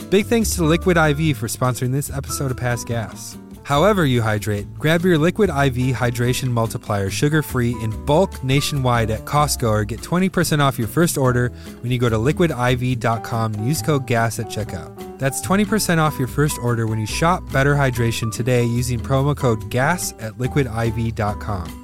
Big thanks to Liquid IV for sponsoring this episode of Past Gas. However you hydrate, grab your Liquid IV Hydration Multiplier sugar-free in bulk nationwide at Costco or get 20% off your first order when you go to liquidiv.com and use code GAS at checkout. That's 20% off your first order when you shop Better Hydration today using promo code GAS at liquidiv.com.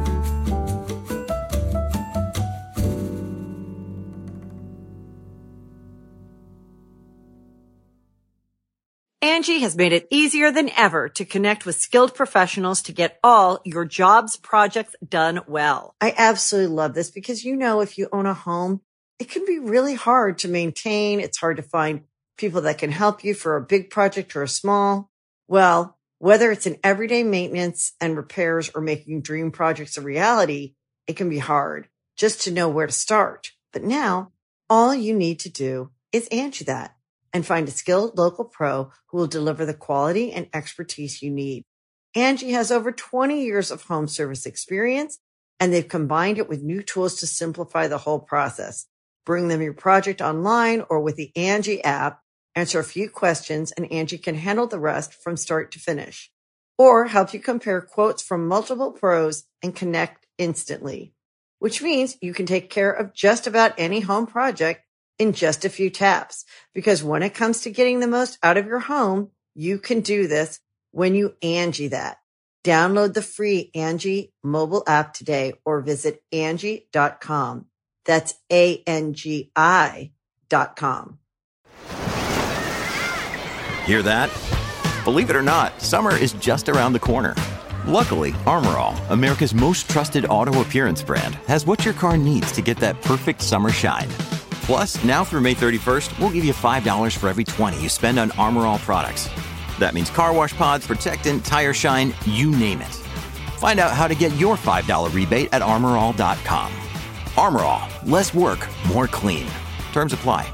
Angie has made it easier than ever to connect with skilled professionals to get all your jobs projects done well. I absolutely love this because, you know, if you own a home, it can be really hard to maintain. It's hard to find people that can help you for a big project or a small. Well, whether it's in everyday maintenance and repairs or making dream projects a reality, it can be hard just to know where to start. But now all you need to do is Angie that and find a skilled local pro who will deliver the quality and expertise you need. Angie has over 20 years of home service experience, and they've combined it with new tools to simplify the whole process. Bring them your project online or with the Angie app, answer a few questions, and Angie can handle the rest from start to finish. Or help you compare quotes from multiple pros and connect instantly, which means you can take care of just about any home project in just a few taps. Because when it comes to getting the most out of your home, you can do this when you Angie that. Download the free Angie mobile app today or visit Angie.com. That's ANGI.com. Hear that? Believe it or not, summer is just around the corner. Luckily, Armor All, America's most trusted auto appearance brand, has what your car needs to get that perfect summer shine. Plus, now through May 31st, we'll give you $5 for every $20 you spend on Armor All products. That means car wash pods, protectant, tire shine, you name it. Find out how to get your $5 rebate at armorall.com. Armor All, less work, more clean. Terms apply.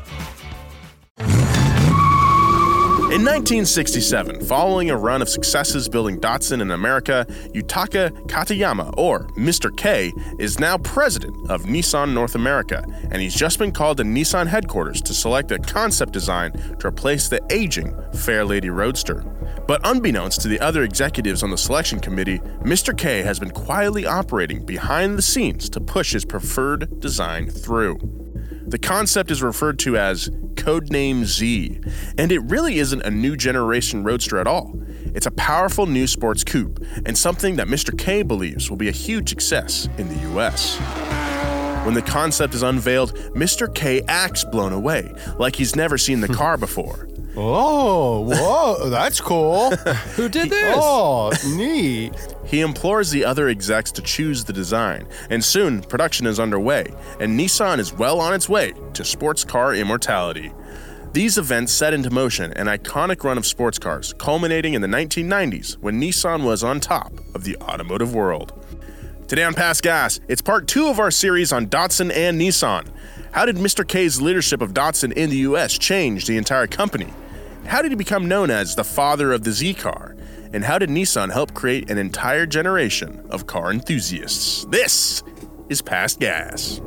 In 1967, following a run of successes building Datsun in America, Yutaka Katayama, or Mr. K, is now president of Nissan North America, and he's just been called to Nissan headquarters to select a concept design to replace the aging Fairlady Roadster. But unbeknownst to the other executives on the selection committee, Mr. K has been quietly operating behind the scenes to push his preferred design through. The concept is referred to as Codename Z, and it really isn't a new generation roadster at all. It's a powerful new sports coupe, and something that Mr. K believes will be a huge success in the US. When the concept is unveiled, Mr. K acts blown away, like he's never seen the car before. Oh, whoa, that's cool. Who did this? Oh, neat. He implores the other execs to choose the design, and soon production is underway, and Nissan is well on its way to sports car immortality. These events set into motion an iconic run of sports cars, culminating in the 1990s when Nissan was on top of the automotive world. Today on Past Gas, it's part 2 of our series on Datsun and Nissan. How did Mr. K's leadership of Datsun in the US change the entire company? How did he become known as the father of the Z car? And how did Nissan help create an entire generation of car enthusiasts? This is Past Gas.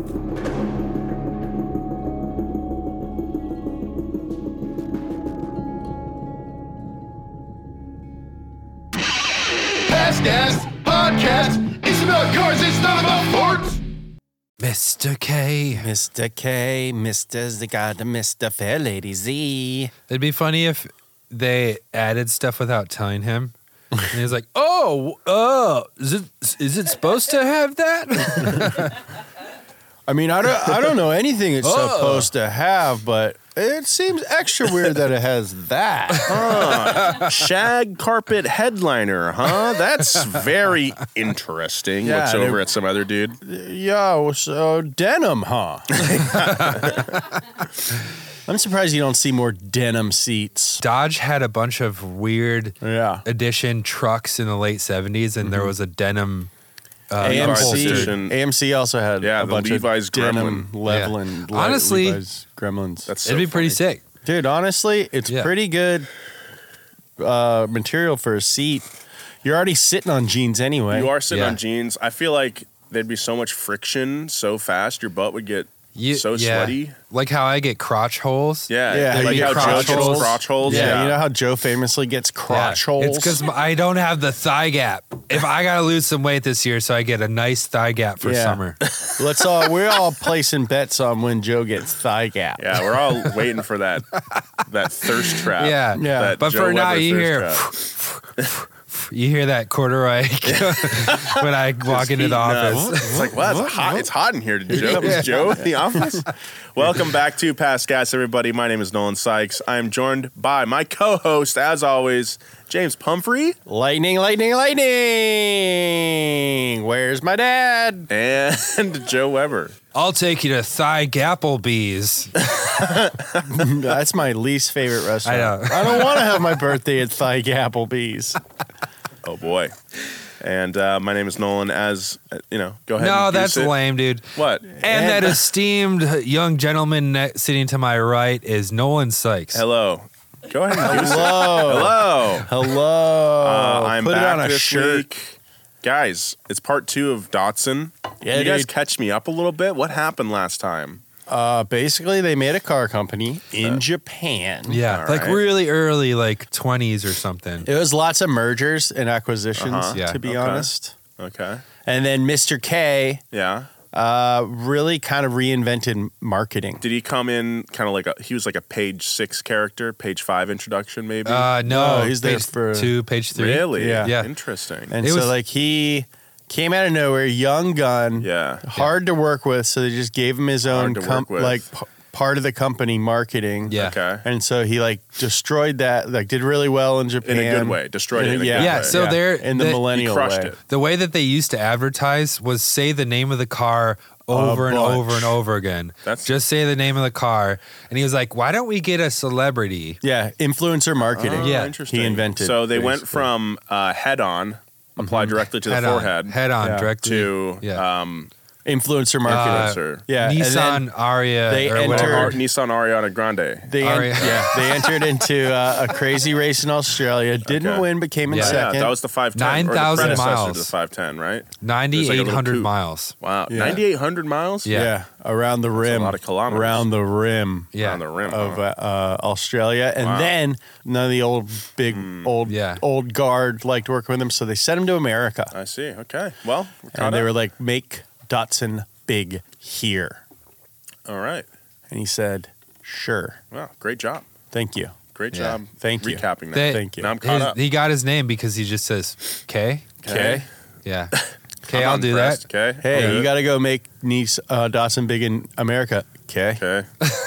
Past Gas Podcast. It's about cars, it's not about forts. Mr. K. Mr. K, Mr. the God, Mr. Fairlady Z. It'd be funny if they added stuff without telling him. And he's like, is it supposed to have that? I mean, I don't know anything it's supposed to have, but it seems extra weird that it has that. Shag carpet headliner, huh? That's very interesting. Yeah, Looks over at some other dude. Yo, so denim, huh? I'm surprised you don't see more denim seats. Dodge had a bunch of weird Yeah. edition trucks in the late 70s, and there was a denim AMC also had a the bunch Levi's of denim Gremlin. Honestly, Levi's Gremlins. That's so it'd be pretty funny. sick. Dude, honestly, it's pretty good material for a seat. You're already sitting on jeans anyway. You are sitting on jeans. I feel like there'd be so much friction so fast, your butt would get so sweaty. Like how I get crotch holes. Yeah. Yeah, Like you how get Joe crotch gets holes. crotch holes. Yeah, you know how Joe famously gets crotch holes? It's because I don't have the thigh gap. If I got to lose some weight this year, so I get a nice thigh gap for summer. We're all placing bets on when Joe gets thigh gap. Yeah, we're all waiting for that thirst trap. Yeah. That But Joe for now, Weber you thirst hear trap. you hear that corduroy when I walk into the office. It's like, wow, it's hot. It's hot in here. Is Joe in the office? Welcome back to Past Gas, everybody. My name is Nolan Sykes. I am joined by my co-host, as always, James Pumphrey. Lightning, lightning, lightning. Where's my dad? And Joe Weber. I'll take you to Thigh Gapplebee's. That's my least favorite restaurant. I know. I don't want to have my birthday at Thigh Applebee's. Oh, boy. And my name is Nolan. As, go ahead. No, and that's it. lame, dude. What? And that esteemed young gentleman sitting to my right is Nolan Sykes. Hello. Go ahead and Hello. Hello. Hello. I'm Put back it on a this shirt. week. Guys, it's part 2 of Datsun. Yeah, you guys dude. catch me up a little bit? What happened last time? Basically, they made a car company in Japan. Yeah, All like right. really early, like 20s or something. It was lots of mergers and acquisitions, Yeah. to be Okay. honest. Okay. And then Mr. K Yeah. really kind of reinvented marketing. Did he come in kind of like he was like a page 6 character, page 5 introduction maybe? No, No, he's there page for- 2, page 3. Really? Yeah. Yeah. Interesting. And It so, was- he came out of nowhere, young gun, Yeah. hard to work with. So they just gave him his own Hard to work with. part of the company marketing. Yeah. Okay. And so he destroyed that, did really well in Japan. In a good way. Destroyed it in a yeah. good Yeah, way. so they're in the they- millennial He crushed way. it. The way that they used to advertise was say the name of the car over and bunch. over and over again. That's- Just say the name of the car. And he was like, why don't we get a celebrity? Yeah, influencer marketing. Oh, Yeah. interesting. He invented. So they went basically. from head on, apply directly to the Head forehead, on. Head on, Yeah. directly. to Yeah. influencer marketing. influencer. yeah, and then Nissan Aria they or entered- whatever. Nissan Ariana Grande. they Aria. they entered into a crazy race in Australia. Didn't Okay. win, but came in Yeah. Yeah, second. that was the 510. 9,000 or the predecessor miles. to the 510, right? 9,800 coupe. miles. Wow. Yeah. 9,800 miles? Yeah. around the rim. a lot of kilometers. Around the rim. Yeah. On the rim. Of huh? Australia, and Wow. then none of the old Yeah. old guard liked working with him, so they sent him to America, I see. Okay. Well, we're caught and they up. were like, "Make Datsun big here," All right. and he said, "Sure, Wow. Great job. thank you." Great Yeah. job. Thank you. Recapping that. They- Thank you. Now I'm caught up. He got his name because he just says, K. Okay. Yeah. Okay, I'm I'll do impressed, that. Okay. Hey, Okay. you got to go make Datsun big in America. Okay. Okay.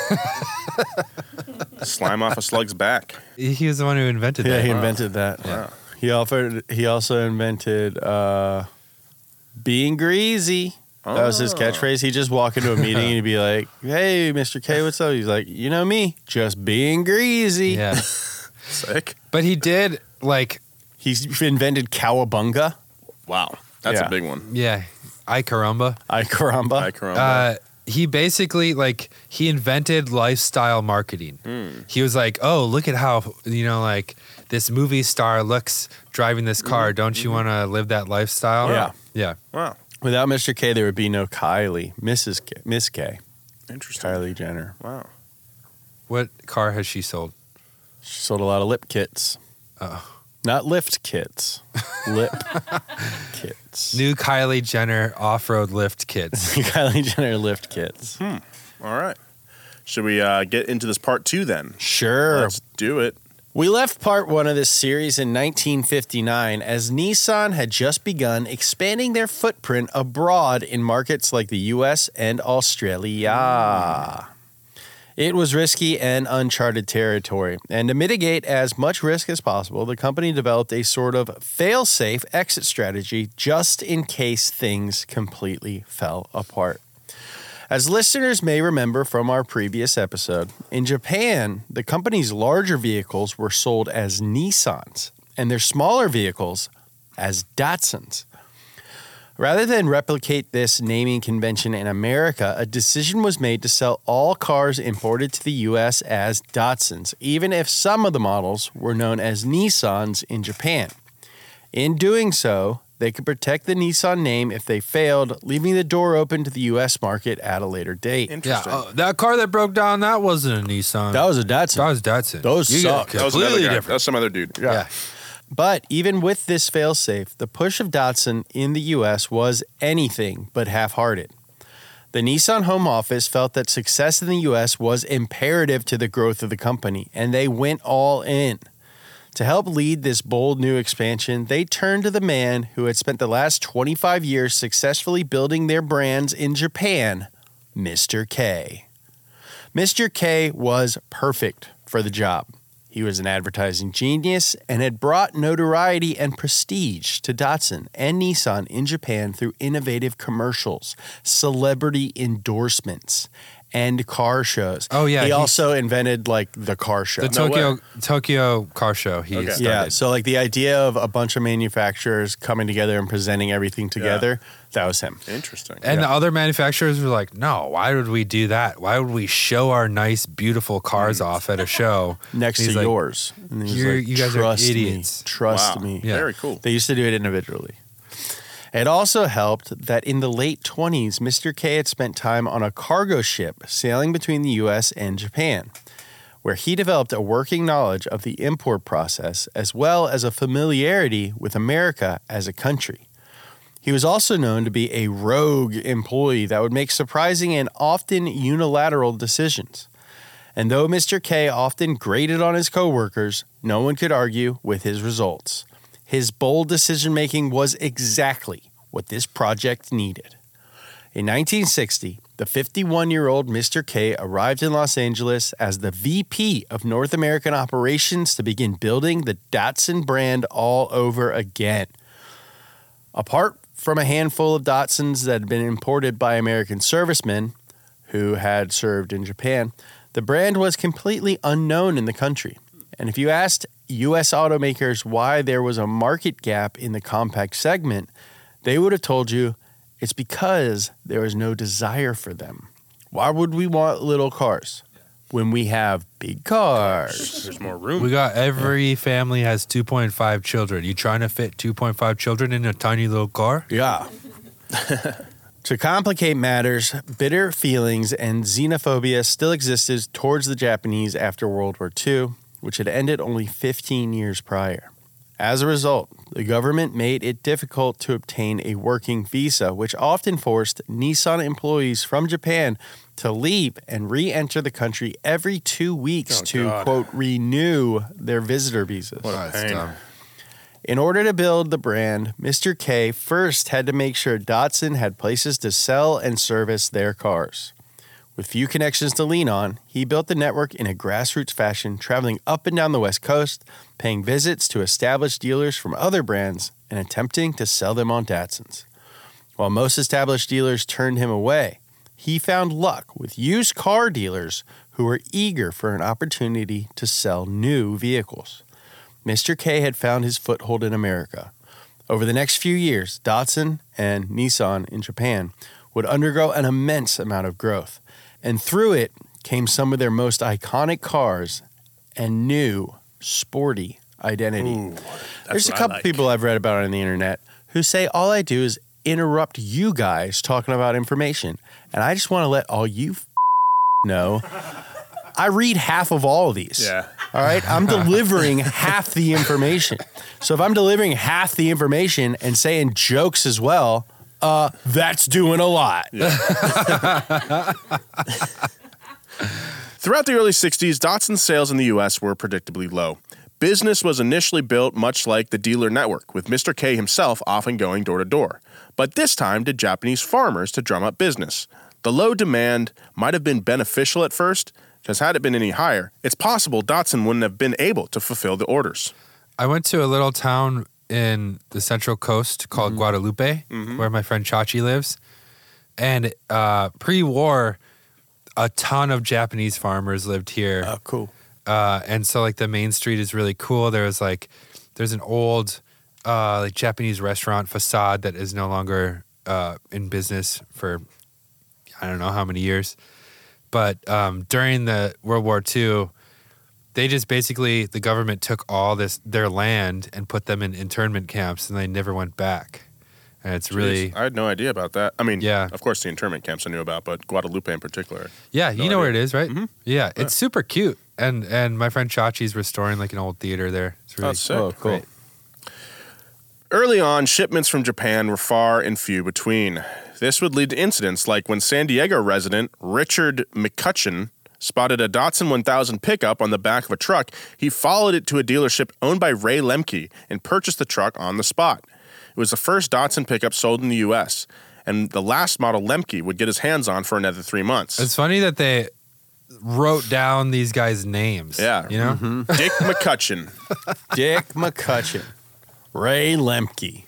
Slime off a slug's back. He was the one who invented Yeah, that. he invented that. Wow. He also invented being greasy. That was his catchphrase. He'd just walk into a meeting and he'd be like, "Hey, Mr. K, what's up?" He's like, "You know me, just being greasy." Yeah. Sick. But he did, like, He's invented cowabunga. Wow. That's Yeah. a big one. yeah, I caramba. Ay caramba. Hi, Corona. He basically, like, he invented lifestyle marketing. He was like, oh, look at how, like, this movie star looks driving this car. Don't you want to live that lifestyle? Yeah. Yeah. Wow. Without Mr. K, there would be no Kylie, Miss K, Interesting. Kylie Jenner. Wow. What car has she sold? She sold a lot of lip kits. Not lift kits. Lip kits. New Kylie Jenner off-road lift kits. Kylie Jenner lift kits. All right. Should we get into this part 2 then? Sure. Let's do it. We left part 1 of this series in 1959 as Nissan had just begun expanding their footprint abroad in markets like the US and Australia. It was risky and uncharted territory, and to mitigate as much risk as possible, the company developed a sort of fail-safe exit strategy just in case things completely fell apart. As listeners may remember from our previous episode, in Japan, the company's larger vehicles were sold as Nissans and their smaller vehicles as Datsuns. Rather than replicate this naming convention in America, a decision was made to sell all cars imported to the U.S. as Datsuns, even if some of the models were known as Nissans in Japan. In doing so, they could protect the Nissan name if they failed, leaving the door open to the U.S. market at a later date. Interesting. That car that broke down, that wasn't a Nissan. That was a Datsun. That was Datsun. Those You suck. get That was another completely guy. different. That was some other dude. Yeah. But even with this failsafe, the push of Datsun in the U.S. was anything but half-hearted. The Nissan home office felt that success in the U.S. was imperative to the growth of the company, and they went all in. To help lead this bold new expansion, they turned to the man who had spent the last 25 years successfully building their brands in Japan, Mr. K. Mr. K was perfect for the job. He was an advertising genius and had brought notoriety and prestige to Datsun and Nissan in Japan through innovative commercials, celebrity endorsements, and car shows. Oh, yeah, He he- also invented like the car show. The Tokyo car show he Okay. started. Yeah, so like the idea of a bunch of manufacturers coming together and presenting everything together, that was him. Interesting. And the other manufacturers were like, no, why would we do that? Why would we show our nice, beautiful cars off at a show Next And to he's like, yours. And he was You guys are "Trust me, idiots." Trust Wow. me. Yeah. Very cool. They used to do it individually. It also helped that in the late 20s, Mr. K had spent time on a cargo ship sailing between the U.S. and Japan, where he developed a working knowledge of the import process as well as a familiarity with America as a country. He was also known to be a rogue employee that would make surprising and often unilateral decisions. And though Mr. K often grated on his coworkers, no one could argue with his results. His bold decision-making was exactly what this project needed. In 1960, the 51-year-old Mr. K arrived in Los Angeles as the VP of North American Operations to begin building the Datsun brand all over again. Apart from a handful of Datsuns that had been imported by American servicemen who had served in Japan, the brand was completely unknown in the country. And if you asked U.S. automakers why there was a market gap in the compact segment, they would have told you it's because there was no desire for them. Why would we want little cars when we have big cars? There's more room. We got every family has 2.5 children. You trying to fit 2.5 children in a tiny little car? Yeah. To complicate matters, bitter feelings and xenophobia still existed towards the Japanese after World War II, which had ended only 15 years prior. As a result, the government made it difficult to obtain a working visa, which often forced Nissan employees from Japan to leave and re-enter the country every 2 weeks to, God. quote, renew their visitor visas. What a pain. In order to build the brand, Mr. K first had to make sure Datsun had places to sell and service their cars. With few connections to lean on, he built the network in a grassroots fashion, traveling up and down the West Coast, paying visits to established dealers from other brands, and attempting to sell them on Datsuns. While most established dealers turned him away, he found luck with used car dealers who were eager for an opportunity to sell new vehicles. Mr. K had found his foothold in America. Over the next few years, Datsun and Nissan in Japan would undergo an immense amount of growth. And through it came some of their most iconic cars and new, sporty identity. There's a what I couple like. people I've read about on the internet who say all I do is interrupt you guys talking about information. And I just want to let all you know, I read half of all of these. Yeah. All right? I'm delivering half the information. So if I'm delivering half the information and saying jokes as well, that's doing a lot. Throughout the early 60s, Datsun sales in the U.S. were predictably low. Business was initially built much like the dealer network, with Mr. K himself often going door to door, but this time to Japanese farmers to drum up business. The low demand might have been beneficial at first, because had it been any higher, it's possible Datsun wouldn't have been able to fulfill the orders. I went to a little town in the Central Coast called Guadalupe, where my friend Chachi lives. And pre-war, a ton of Japanese farmers lived here. Oh, cool. And so like the main street is really cool. There's an old like Japanese restaurant facade that is no longer in business for I don't know how many years. But during the World War II, They just basically, the government took all their land and put them in internment camps, and they never went back. And it's really... I had no idea about that. I mean, Yeah. of course the internment camps I knew about, but Guadalupe in particular. Yeah, you know where it is, right? Mhm. Yeah, it's super cute. And my friend Chachi's restoring like an old theater there. It's really sick. Oh, cool. great. Early on, shipments from Japan were far and few between. This would lead to incidents like when San Diego resident Richard McCutcheon spotted a Datsun 1000 pickup on the back of a truck. He followed it to a dealership owned by Ray Lemke and purchased the truck on the spot. It was the first Datsun pickup sold in the U.S., and the last model Lemke would get his hands on for another 3 months. It's funny that they wrote down these guys' names. Yeah. You know? Dick McCutcheon. Dick McCutcheon. Ray Lemke.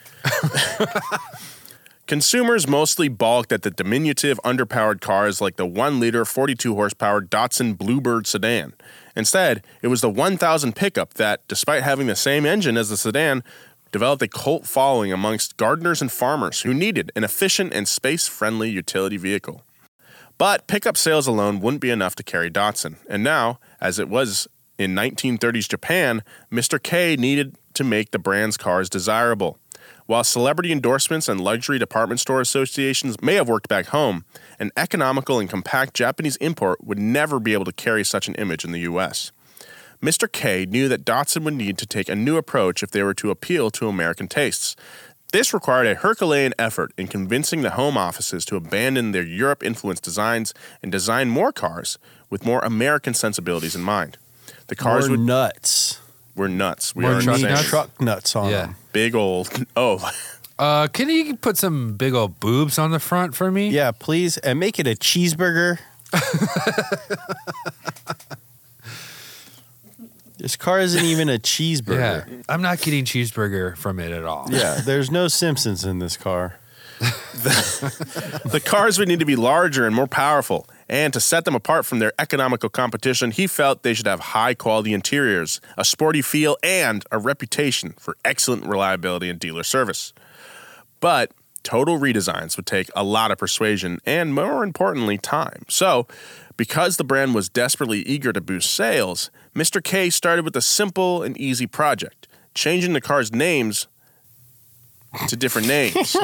Consumers mostly balked at the diminutive, underpowered cars like the 1-liter, 42-horsepower Datsun Bluebird sedan. Instead, it was the 1000 pickup that, despite having the same engine as the sedan, developed a cult following amongst gardeners and farmers who needed an efficient and space-friendly utility vehicle. But pickup sales alone wouldn't be enough to carry Datsun, and now, as it was in 1930s Japan, Mr. K needed to make the brand's cars desirable. While celebrity endorsements and luxury department store associations may have worked back home, an economical and compact Japanese import would never be able to carry such an image in the U.S. Mr. K knew that Datsun would need to take a new approach if they were to appeal to American tastes. This required a Herculean effort in convincing the home offices to abandon their Europe-influenced designs and design more cars with more American sensibilities in mind. The cars More nuts. were nuts. We More are truck insane. nuts? Truck nuts on Yeah. them. Big old. Oh, Can you put some big old boobs on the front for me? Yeah, please. And make it a cheeseburger. This car isn't even a Yeah. cheeseburger. I'm not getting cheeseburger from it at all. Yeah, there's no Simpsons in this car. the cars would need to be larger and more powerful. And to set them apart from their economical competition, he felt they should have high-quality interiors, a sporty feel, and a reputation for excellent reliability and dealer service. But total redesigns would take a lot of persuasion and, more importantly, time. So, because the brand was desperately eager to boost sales, Mr. K started with a simple and easy project, changing the cars' names to different names.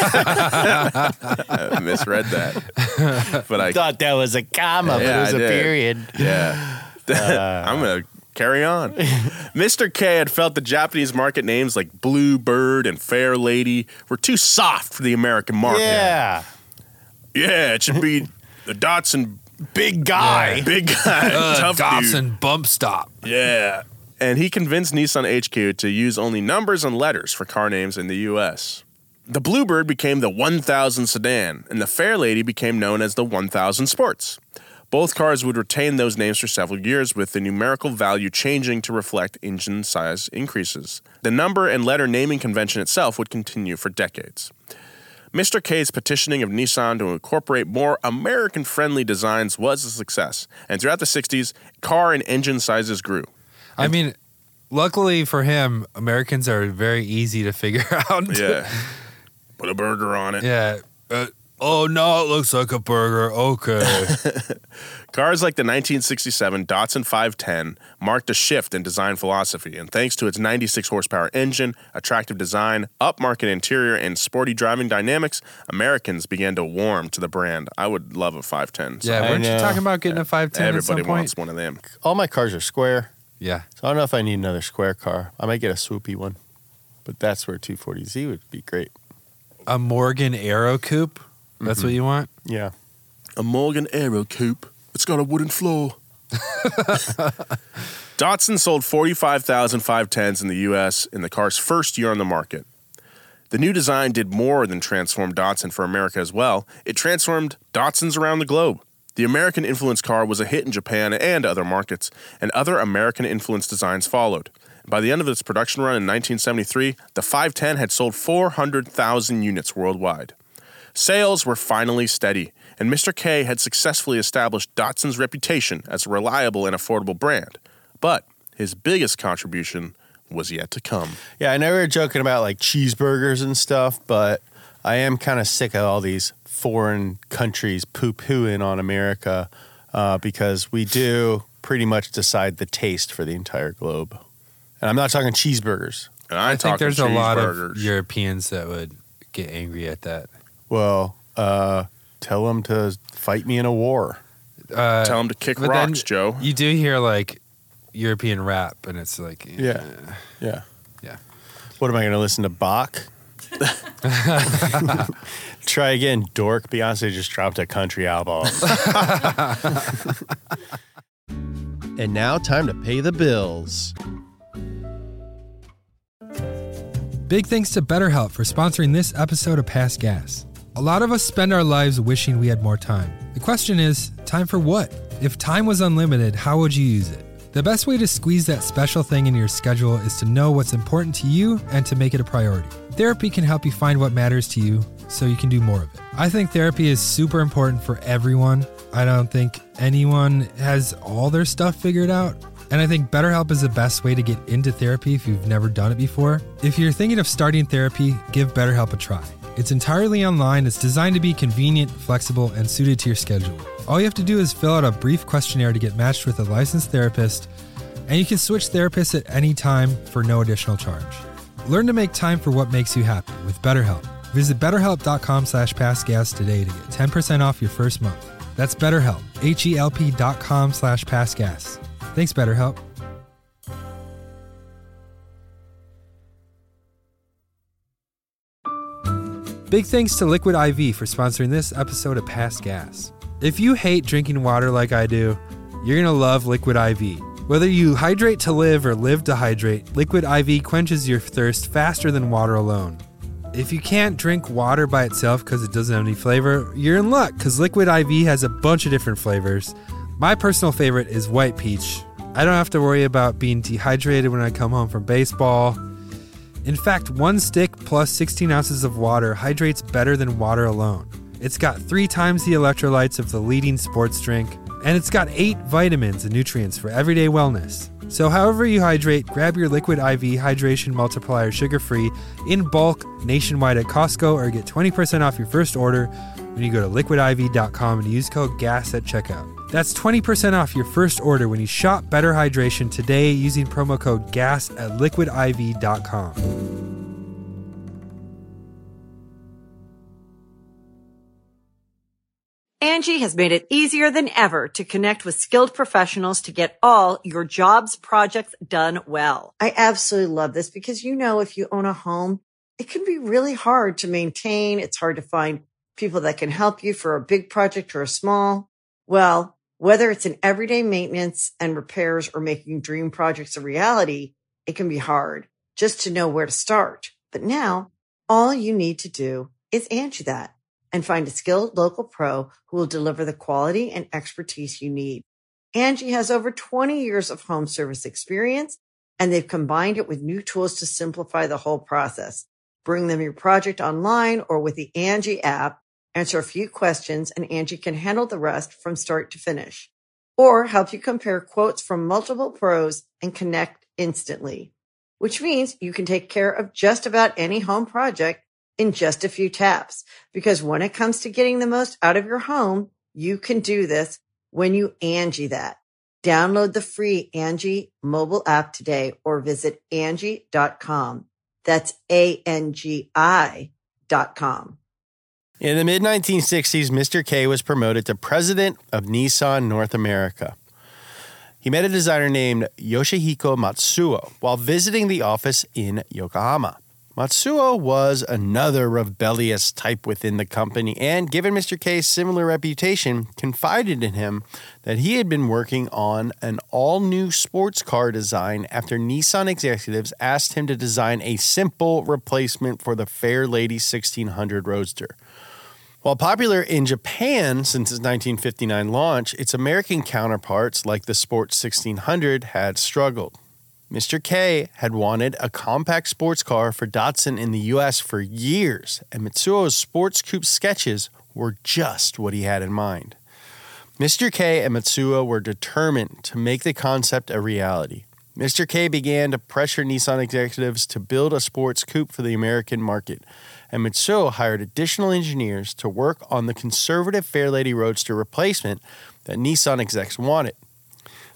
I misread that. But I Thought that was a comma, but Yeah, it was I a did. period. Yeah. I'm going to carry on. Mr. K had felt the Japanese market names like Bluebird and Fair Lady were too soft for the American market. Yeah. Yeah, it should be the Datsun Big guy. big guy, tough Dobson dude. bump stop. Yeah. And he convinced Nissan HQ to use only numbers and letters for car names in the U.S. The Bluebird became the 1000 sedan, and the Fair Lady became known as the 1000 Sports. Both cars would retain those names for several years, with the numerical value changing to reflect engine size increases. The number and letter naming convention itself would continue for decades. Mr. K's petitioning of Nissan to incorporate more American-friendly designs was a success, and throughout the 60s, car and engine sizes grew. I mean, luckily for him, Americans are very easy to figure out. Yeah. Put a burger on it. Yeah. Oh, no, it looks like a burger. Okay. Cars like the 1967 Datsun 510 marked a shift in design philosophy, and thanks to its 96 horsepower engine, attractive design, upmarket interior, and sporty driving dynamics, Americans began to warm to the brand. I would love a 510. So Yeah, weren't you know. talking about getting a 510 at some everybody point? wants one of them. All my cars are square, Yeah. so I don't know if I need another square car. I might get a swoopy one, but that's where 240Z would be great. A Morgan Aero Coupe? That's what you want? Yeah. A Morgan Aero Coupe. It's got a wooden floor. Datsun sold 45,000 510s in the U.S. in the car's first year on the market. The new design did more than transform Datsun for America as well. It transformed Datsuns around the globe. The American-influenced car was a hit in Japan and other markets, and other American-influenced designs followed. By the end of its production run in 1973, the 510 had sold 400,000 units worldwide. Sales were finally steady, and Mr. K had successfully established Datsun's reputation as a reliable and affordable brand. But his biggest contribution was yet to come. Yeah, I know we were joking about like cheeseburgers and stuff, but I am kind of sick of all these foreign countries poo-pooing on America because we do pretty much decide the taste for the entire globe. And I'm not talking cheeseburgers. And I think there's a lot of cheeseburgers. Europeans that would get angry at that. Well, tell them to fight me in a war. Tell them to kick But rocks, then Joe. You do hear like European rap, and it's like, Yeah. yeah. What am I going to listen to, Bach? Try again, dork. Beyonce just dropped a country album. And now, time to pay the bills. Big thanks to BetterHelp for sponsoring this episode of Past Gas. A lot of us spend our lives wishing we had more time. The question is, time for what? If time was unlimited, how would you use it? The best way to squeeze that special thing in your schedule is to know what's important to you and to make it a priority. Therapy can help you find what matters to you so you can do more of it. I think therapy is super important for everyone. I don't think anyone has all their stuff figured out. And I think BetterHelp is the best way to get into therapy if you've never done it before. If you're thinking of starting therapy, give BetterHelp a try. It's entirely online, it's designed to be convenient, flexible, and suited to your schedule. All you have to do is fill out a brief questionnaire to get matched with a licensed therapist, and you can switch therapists at any time for no additional charge. Learn to make time for what makes you happy with BetterHelp. Visit BetterHelp.com/PastGas today to get 10% off your first month. That's BetterHelp, HELP.com/PastGas. Thanks, BetterHelp. Big thanks to Liquid IV for sponsoring this episode of Past Gas. If you hate drinking water like I do, you're going to love Liquid IV. Whether you hydrate to live or live to hydrate, Liquid IV quenches your thirst faster than water alone. If you can't drink water by itself because it doesn't have any flavor, you're in luck because Liquid IV has a bunch of different flavors. My personal favorite is white peach. I don't have to worry about being dehydrated when I come home from baseball. In fact, one stick plus 16 ounces of water hydrates better than water alone. It's got 3 times the electrolytes of the leading sports drink, and it's got 8 vitamins and nutrients for everyday wellness. So however you hydrate, grab your Liquid IV Hydration Multiplier sugar-free in bulk nationwide at Costco or get 20% off your first order when you go to liquidiv.com and use code GAS at checkout. That's 20% off your first order when you shop Better Hydration today using promo code GAS at liquidiv.com. Angie has made it easier than ever to connect with skilled professionals to get all your jobs projects done well. I absolutely love this because, you know, if you own a home, it can be really hard to maintain. It's hard to find people that can help you for a big project or a small. Well, whether it's in everyday maintenance and repairs or making dream projects a reality, it can be hard just to know where to start. But now all you need to do is Angie that and find a skilled local pro who will deliver the quality and expertise you need. Angie has over 20 years of home service experience, and they've combined it with new tools to simplify the whole process. Bring them your project online or with the Angie app, answer a few questions, and Angie can handle the rest from start to finish. Or help you compare quotes from multiple pros and connect instantly, which means you can take care of just about any home project in just a few taps. Because when it comes to getting the most out of your home, you can do this when you Angie that. Download the free Angie mobile app today or visit Angie.com. That's ANGI.com. In the mid-1960s, Mr. K was promoted to president of Nissan North America. He met a designer named Yoshihiko Matsuo while visiting the office in Yokohama. Matsuo was another rebellious type within the company and, given Mr. K's similar reputation, confided in him that he had been working on an all-new sports car design after Nissan executives asked him to design a simple replacement for the Fairlady 1600 Roadster. While popular in Japan since its 1959 launch, its American counterparts, like the Sport 1600, had struggled. Mr. K had wanted a compact sports car for Datsun in the U.S. for years, and Matsuo's sports coupe sketches were just what he had in mind. Mr. K and Matsuo were determined to make the concept a reality. Mr. K began to pressure Nissan executives to build a sports coupe for the American market, and Matsuo hired additional engineers to work on the conservative Fairlady Roadster replacement that Nissan execs wanted.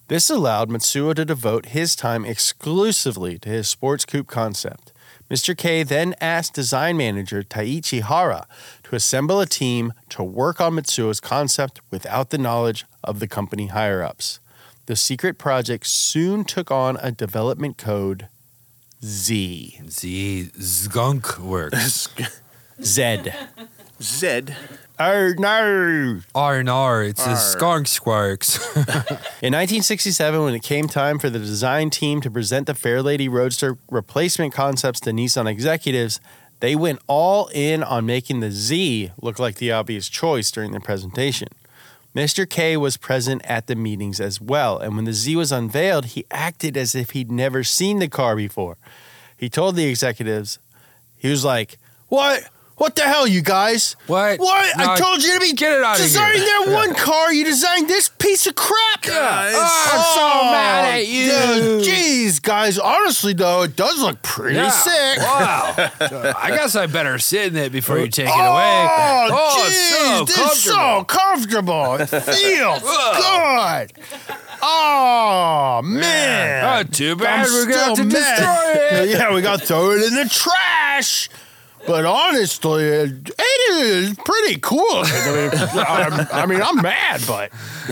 This allowed Matsuo to devote his time exclusively to his sports coupe concept. Mr. K then asked design manager Taiichi Hara to assemble a team to work on Matsuo's concept without the knowledge of the company higher-ups. The secret project soon took on a development code Z. Skunk works. Z. Zed. Oh, no. R&R, it's a skunk squarks. In 1967, when it came time for the design team to present the Fairlady Roadster replacement concepts to Nissan executives, they went all in on making the Z look like the obvious choice during the presentation. Mr. K was present at the meetings as well, and when the Z was unveiled, he acted as if he'd never seen the car before. He told the executives, he was like, What the hell, you guys? What? What? No, I told you to be get it out of designing here. that one car. You designed this piece of crap. Guys. I'm so mad at you. Dude, jeez, guys. Honestly, though, it does look pretty sick. Wow. I guess I better sit in it before you take it away. Oh, jeez, it's so comfortable. It's so comfortable. It feels good. Oh, man. Oh, too bad I'm we're going to have to still mad. destroy it. Yeah, we got to throw it in the trash. But honestly, it is pretty cool. I'm mad, but...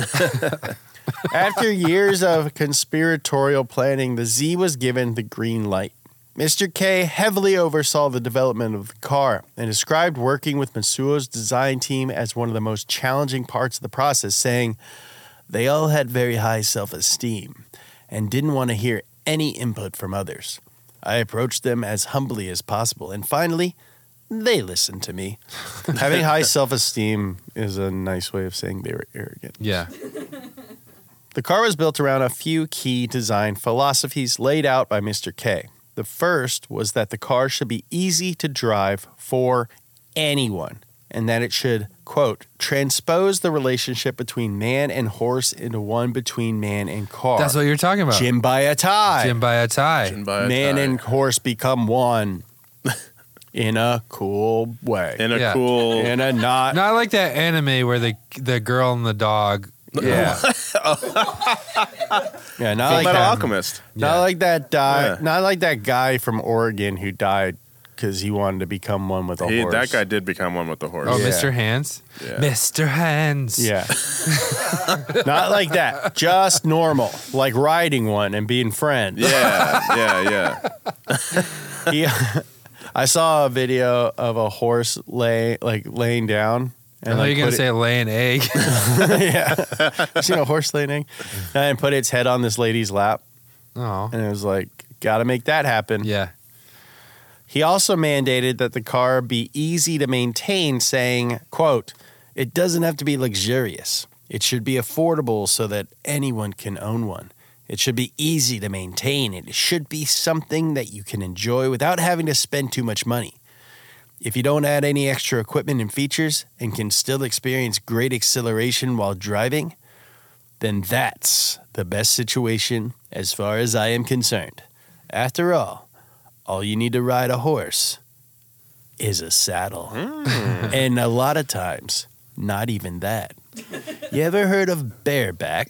After years of conspiratorial planning, the Z was given the green light. Mr. K heavily oversaw the development of the car and described working with Matsuo's design team as one of the most challenging parts of the process, saying, "They all had very high self-esteem and didn't want to hear any input from others. I approached them as humbly as possible, and finally, they listened to me." Having high self-esteem is a nice way of saying they were arrogant. Yeah. The car was built around a few key design philosophies laid out by Mr. K. The first was that the car should be easy to drive for anyone, and that it should, quote, transpose the relationship between man and horse into one between man and car. That's what you're talking about. Jimbayatai. Jimbayatai. Man and horse become one in a cool way. In a Yeah. cool. In a not. Not like that anime where the girl and the dog. Yeah. Yeah, not Full like Metal that. Alchemist. Not Yeah. like that Yeah. not like that guy from Oregon who died because he wanted to become one with a horse. That guy did become one with the horse. Oh, Yeah. Mr. Hands? Yeah. Mr. Hands. Yeah. Not like that. Just normal. Like riding one and being friends. Yeah. I saw a video of a horse laying down. I know you're going to say lay an egg. Yeah. You seen a horse lay an egg? And put its head on this lady's lap. Oh. And it was like, gotta make that happen. Yeah. He also mandated that the car be easy to maintain, saying, quote, "It doesn't have to be luxurious. It should be affordable so that anyone can own one. It should be easy to maintain. It should be something that you can enjoy without having to spend too much money. If you don't add any extra equipment and features and can still experience great acceleration while driving, then that's the best situation as far as I am concerned. After all you need to ride a horse is a saddle. And a lot of times, not even that. You ever heard of bareback?"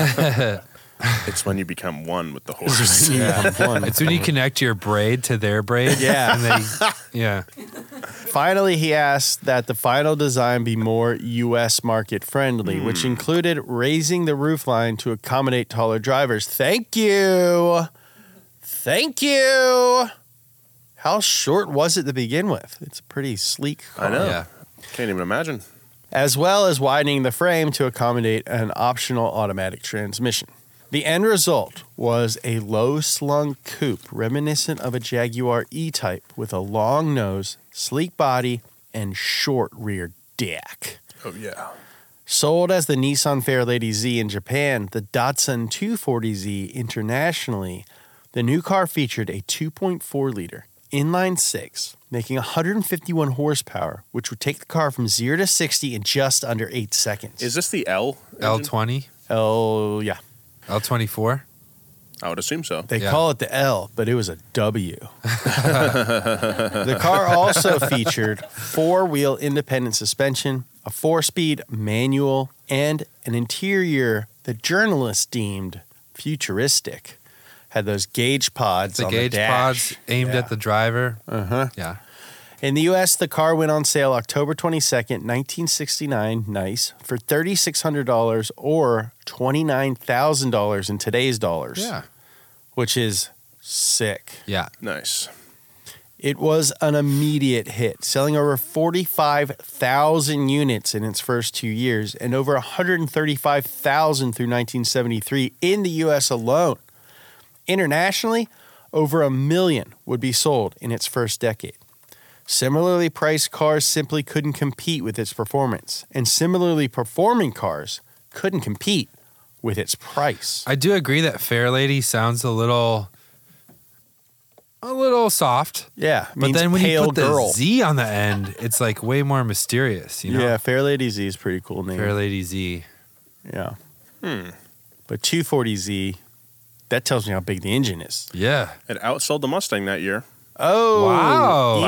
It's when you become one with the horse. It's when you connect your braid to their braid. Yeah. And yeah. Finally, he asked that the final design be more U.S. market friendly, which included raising the roofline to accommodate taller drivers. Thank you. Thank you. How short was it to begin with? It's a pretty sleek car. I know. Yeah. Can't even imagine. As well as widening the frame to accommodate an optional automatic transmission. The end result was a low-slung coupe reminiscent of a Jaguar E-Type with a long nose, sleek body, and short rear deck. Oh, yeah. Sold as the Nissan Fairlady Z in Japan, the Datsun 240Z internationally, the new car featured a 2.4-liter inline-six, making 151 horsepower, which would take the car from 0 to 60 in just under 8 seconds. Is this the L? engine? L20? Oh, yeah. L24? I would assume so. They Yeah. call it the L, but it was a W. The car also featured four-wheel independent suspension, a 4-speed manual, and an interior that journalists deemed futuristic. Had those gauge pods The on gauge the dash. pods aimed at the driver. Uh-huh. Yeah. In the U.S., the car went on sale October 22nd, 1969, nice, for $3,600 or $29,000 in today's dollars. Yeah. Which is sick. Yeah. Nice. It was an immediate hit, selling over 45,000 units in its first 2 years and over 135,000 through 1973 in the U.S. alone. Internationally, over 1 million would be sold in its first decade. Similarly priced cars simply couldn't compete with its performance, and similarly performing cars couldn't compete with its price. I do agree that Fairlady sounds a little soft. Yeah, But then when you pale put the girl. Z on the end, it's like way more mysterious, you know? Yeah, Fairlady Z is a pretty cool name. Fairlady Z. Yeah. But 240Z, that tells me how big the engine is. Yeah. It outsold the Mustang that year Oh, Wow.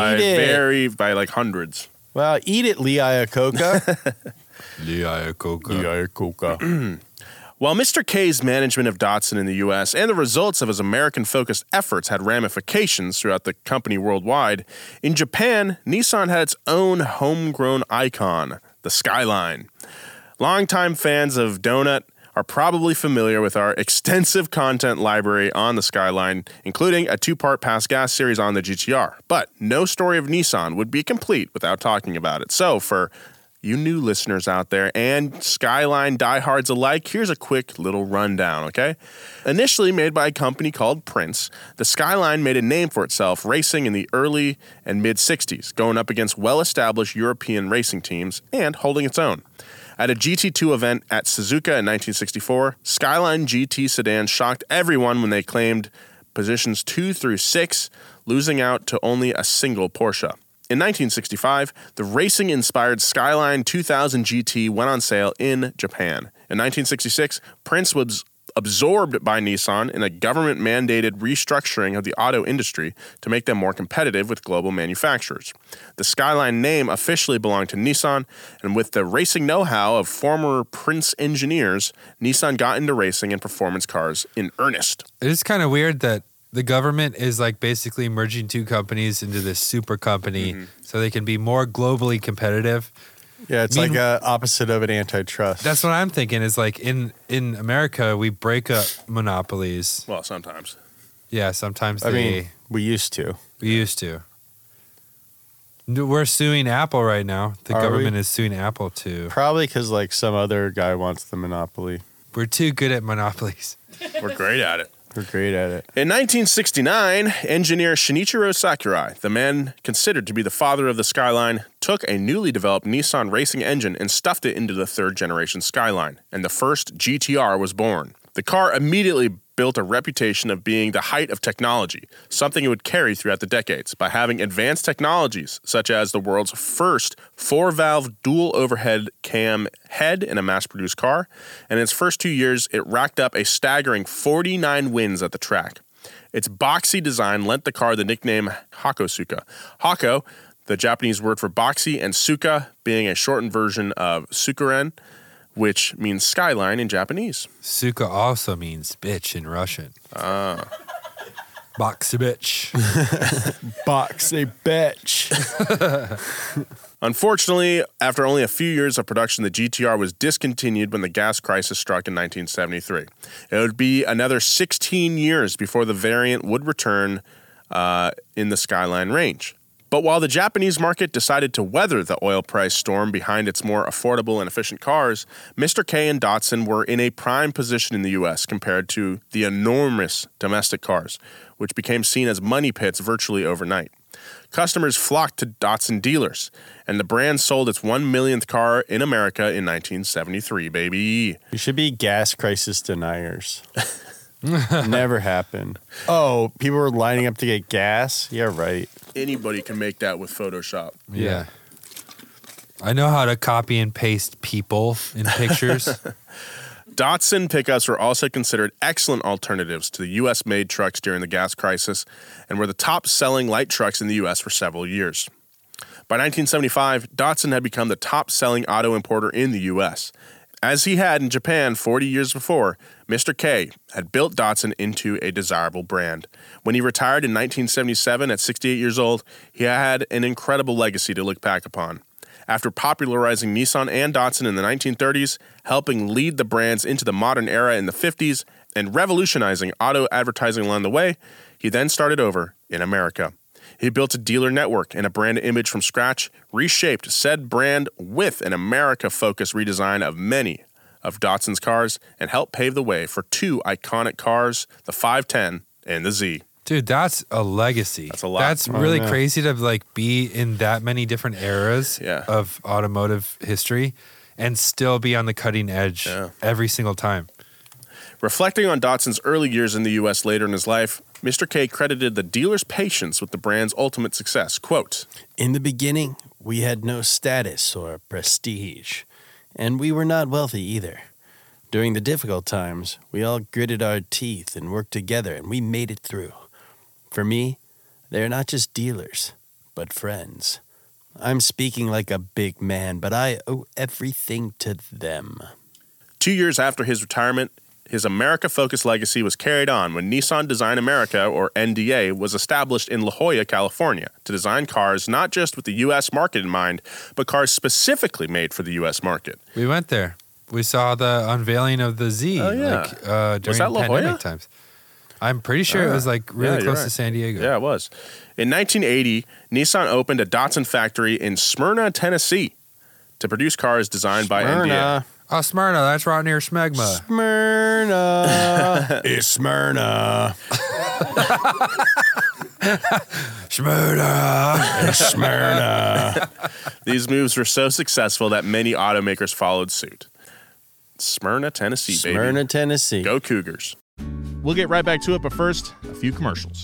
by like hundreds. Well, eat it, Lee Iacocca. Lee Iacocca. Iacocca. While Mr. K's management of Datsun in the U.S. and the results of his American-focused efforts had ramifications throughout the company worldwide, in Japan, Nissan had its own homegrown icon, the Skyline. Longtime fans of Donut are probably familiar with our extensive content library on the Skyline, including a 2-part Past Gas series on the GTR. But no story of Nissan would be complete without talking about it. So for you new listeners out there and Skyline diehards alike, here's a quick little rundown, okay? Initially made by a company called Prince, the Skyline made a name for itself racing in the early and mid-'60s, going up against well-established European racing teams and holding its own. At a GT2 event at Suzuka in 1964, Skyline GT sedans shocked everyone when they claimed positions 2 through 6, losing out to only a single Porsche. In 1965, the racing-inspired Skyline 2000 GT went on sale in Japan. In 1966, Prince was absorbed by Nissan in a government-mandated restructuring of the auto industry to make them more competitive with global manufacturers. The Skyline name officially belonged to Nissan, and with the racing know-how of former Prince engineers, Nissan got into racing and performance cars in earnest. It is kind of weird that the government is like basically merging two companies into this super company so they can be more globally competitive. Yeah, it's like a opposite of an antitrust. That's what I'm thinking is like in America, we break up monopolies. Well, sometimes. Yeah, sometimes I mean, we used to. we used to. We're suing Apple right now. The Are government we? is suing Apple too. Probably because like some other guy wants the monopoly. We're too good at monopolies. We're great at it. We're great at it. In 1969, engineer Shinichiro Sakurai, the man considered to be the father of the Skyline, took a newly developed Nissan racing engine and stuffed it into the third-generation Skyline, and the first GTR was born. The car immediately built a reputation of being the height of technology, something it would carry throughout the decades by having advanced technologies such as the world's first 4-valve dual overhead cam head in a mass-produced car, and in its first 2 years, it racked up a staggering 49 wins at the track. Its boxy design lent the car the nickname Hakosuka. Hako, the Japanese word for boxy, and Suka being a shortened version of Sukuren, which means skyline in Japanese. Suka also means bitch in Russian. Boxy bitch. Box a bitch. Unfortunately, after only a few years of production, the GTR was discontinued when the gas crisis struck in 1973. It would be another 16 years before the variant would return in the Skyline range. But while the Japanese market decided to weather the oil price storm behind its more affordable and efficient cars, Mr. K and Datsun were in a prime position in the U.S. compared to the enormous domestic cars, which became seen as money pits virtually overnight. Customers flocked to Datsun dealers, and the brand sold its 1 millionth car in America in 1973, baby. We should be gas crisis deniers. Never happened. Oh, people were lining up to get gas? Yeah, right. Anybody can make that with Photoshop. Yeah. I know how to copy and paste people in pictures. Datsun pickups were also considered excellent alternatives to the U.S.-made trucks during the gas crisis and were the top-selling light trucks in the U.S. for several years. By 1975, Datsun had become the top-selling auto importer in the U.S., As he had in Japan 40 years before, Mr. K had built Datsun into a desirable brand. When he retired in 1977 at 68 years old, he had an incredible legacy to look back upon. After popularizing Nissan and Datsun in the 1930s, helping lead the brands into the modern era in the 50s, and revolutionizing auto advertising along the way, he then started over in America. He built a dealer network and a brand image from scratch, reshaped said brand with an America-focused redesign of many of Datsun's cars, and helped pave the way for two iconic cars, the 510 and the Z. Dude, that's a legacy. That's a lot. That's really crazy to like be in that many different eras of automotive history and still be on the cutting edge every single time. Reflecting on Datsun's early years in the U.S. later in his life, Mr. K credited the dealer's patience with the brand's ultimate success. Quote, "In the beginning, we had no status or prestige, and we were not wealthy either. During the difficult times, we all gritted our teeth and worked together, and we made it through. For me, they're not just dealers, but friends. I'm speaking like a big man, but I owe everything to them." 2 years after his retirement, his America-focused legacy was carried on when Nissan Design America, or NDA, was established in La Jolla, California, to design cars not just with the U.S. market in mind, but cars specifically made for the U.S. market. We went there. We saw the unveiling of the Z during that La Jolla? pandemic times. I'm pretty sure it was like really close to San Diego. Yeah, it was. In 1980, Nissan opened a Datsun factory in Smyrna, Tennessee, to produce cars designed by NDA. Oh, Smyrna, that's right near Smegma. Smyrna. It's Smyrna. Smyrna. It's Smyrna. These moves were so successful that many automakers followed suit. Smyrna, Tennessee, baby. Smyrna, Tennessee. Go Cougars. We'll get right back to it, but first, a few commercials.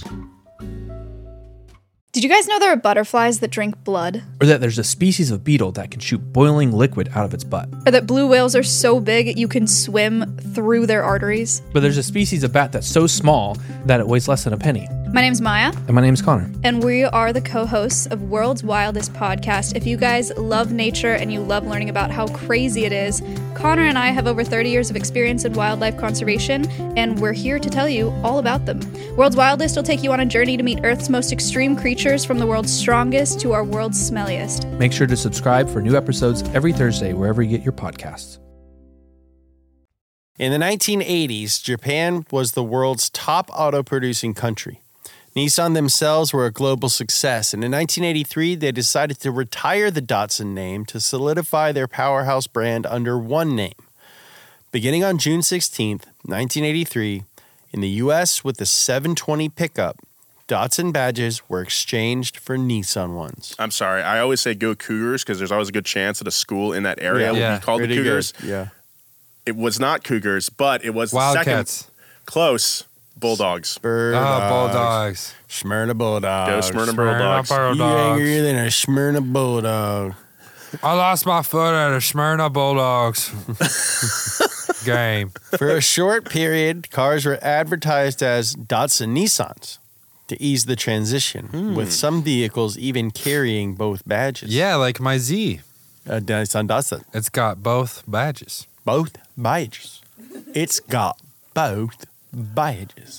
Did you guys know there are butterflies that drink blood? Or that there's a species of beetle that can shoot boiling liquid out of its butt? Or that blue whales are so big you can swim through their arteries? But there's a species of bat that's so small that it weighs less than a penny. My name's Maya. And my name's Connor. And we are the co-hosts of World's Wildest Podcast. If you guys love nature and you love learning about how crazy it is, Connor and I have over 30 years of experience in wildlife conservation, and we're here to tell you all about them. World's Wildest will take you on a journey to meet Earth's most extreme creatures, from the world's strongest to our world's smelliest. Make sure to subscribe for new episodes every Thursday wherever you get your podcasts. In the 1980s, Japan was the world's top auto-producing country. Nissan themselves were a global success, and in 1983, they decided to retire the Datsun name to solidify their powerhouse brand under one name. Beginning on June 16, 1983, in the U.S. with the 720 pickup, Datsun badges were exchanged for Nissan ones. I'm sorry. I always say go Cougars because there's always a good chance that a school in that area will be called the Cougars. Good. Yeah. It was not Cougars, but it was the Wildcats. second. Close. Bulldogs. Bulldogs. Smyrna Bulldogs. Go Smyrna Bulldogs. You angrier than a Smyrna Bulldog. I lost my foot at a Smyrna Bulldogs game. For a short period, cars were advertised as Datsun Nissans to ease the transition, with some vehicles even carrying both badges. Yeah, like my Z. Nissan Datsun. It's got both badges. Both badges. It's got both badges.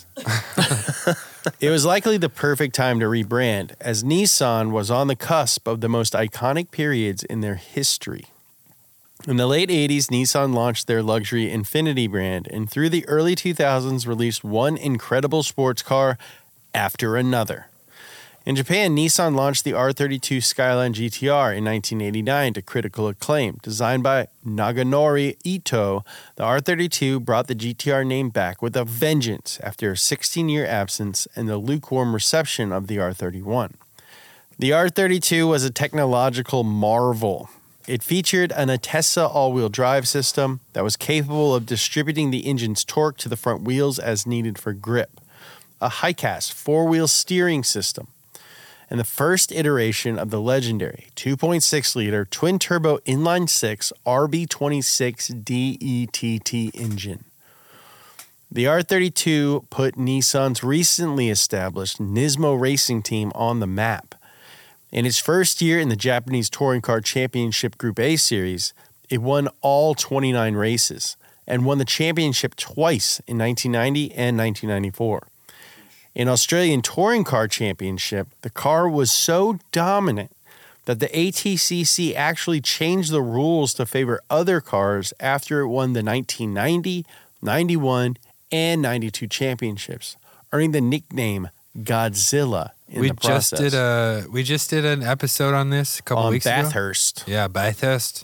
It was likely the perfect time to rebrand, as Nissan was on the cusp of the most iconic periods in their history. In the late 80s, Nissan launched their luxury Infiniti brand, and through the early 2000s released one incredible sports car after another. In Japan, Nissan launched the R32 Skyline GTR in 1989 to critical acclaim. Designed by Naganori Ito, the R32 brought the GTR name back with a vengeance after a 16-year absence and the lukewarm reception of the R31. The R32 was a technological marvel. It featured an Atessa all-wheel drive system that was capable of distributing the engine's torque to the front wheels as needed for grip, a high-cast four-wheel steering system, and the first iteration of the legendary 2.6-liter twin-turbo inline-six RB26 DETT engine. The R32 put Nissan's recently established Nismo racing team on the map. In its first year in the Japanese Touring Car Championship Group A Series, It won all 29 races and won the championship twice in 1990 and 1994. In Australian Touring Car Championship, the car was so dominant that the ATCC actually changed the rules to favor other cars after it won the 1990, 91, and 92 championships, earning the nickname Godzilla in the process. We just did an episode on this a couple weeks ago. Bathurst. Yeah, Bathurst.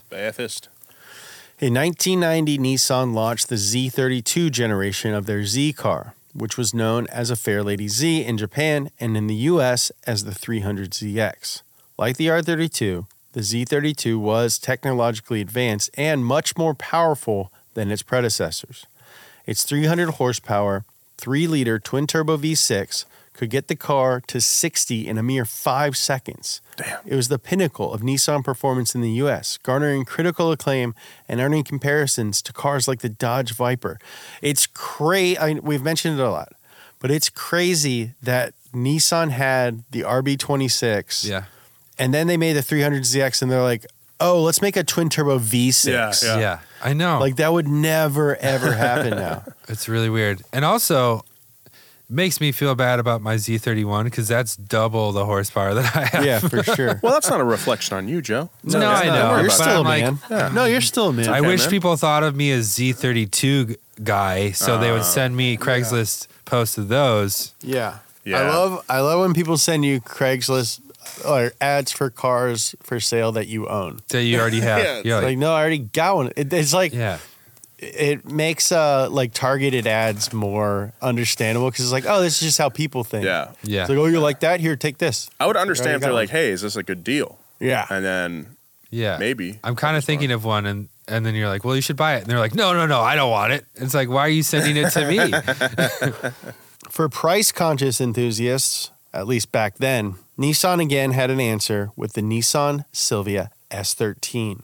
In 1990, Nissan launched the Z32 generation of their Z car, which was known as a Fairlady Z in Japan and in the US as the 300ZX. Like the R32, the Z32 was technologically advanced and much more powerful than its predecessors. Its 300 horsepower, 3-liter twin-turbo V6 could get the car to 60 in a mere 5 seconds. Damn. It was the pinnacle of Nissan performance in the U.S., garnering critical acclaim and earning comparisons to cars like the Dodge Viper. It's crazy. We've mentioned it a lot, but it's crazy that Nissan had the RB26. Yeah. And then they made the 300ZX, and they're like, oh, let's make a twin-turbo V6. Yeah, I know. Like, that would never, ever happen now. It's really weird. And also, it makes me feel bad about my Z31 because that's double the horsepower that I have. Yeah, for sure. Well, that's not a reflection on you, Joe. No, I know. You're but still a I'm man. No, you're still a man. I wish man. people thought of me as Z32 guy, so they would send me Craigslist posts of those. Yeah. Yeah. I love when people send you Craigslist or ads for cars for sale that you own. That you already have. Yeah, You're Like, no, I already got one. It's like, yeah. it makes like targeted ads more understandable because it's like, oh, this is just how people think. Yeah. Yeah. It's like, oh, you like that? Here, take this. I would understand Already if they're got like, hey, is this a good deal? Yeah. And then Yeah. maybe. I'm kind of thinking of one, and then you're like, well, you should buy it. And they're like, no, I don't want it. It's like, why are you sending it to me? For price-conscious enthusiasts, at least back then, Nissan again had an answer with the Nissan Silvia S13.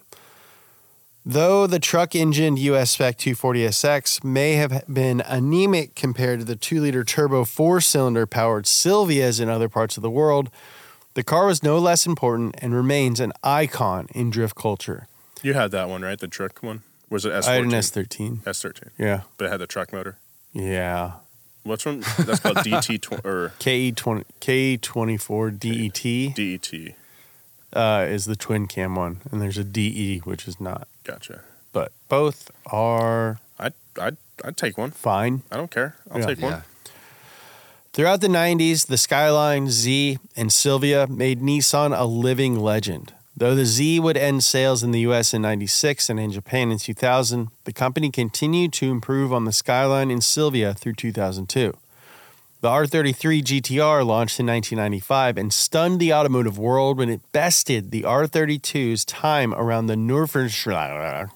Though the truck-engined US spec 240SX may have been anemic compared to the 2-liter turbo 4-cylinder powered Silvias in other parts of the world, the car was no less important and remains an icon in drift culture. You had that one, right? The truck one? Was it S14? I had an S13. S13. Yeah. But it had the truck motor. Yeah. What's one? That's called DT or KE24 DET DET. is the twin cam one, and there's a DE, which is not. Gotcha. But both are I'd take one. fine. I don't care. I'll take one. Throughout the 90s, the Skyline, Z, and Silvia made Nissan a living legend. Though the Z would end sales in the US in 96 and in Japan in 2000, the company continued to improve on the Skyline and Silvia through 2002. The R33 GTR launched in 1995 and stunned the automotive world when it bested the R32's time around the Nordschleife